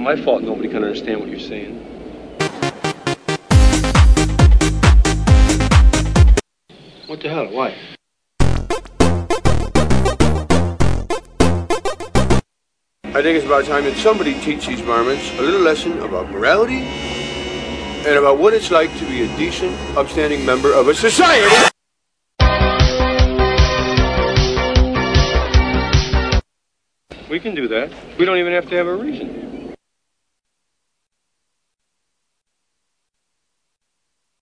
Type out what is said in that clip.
my fault nobody can understand what you're saying. What the hell? Why? I think it's about time that somebody teach these varmints a little lesson about morality and about what it's like to be a decent, upstanding member of a society. We can do that. We don't even have to have a reason.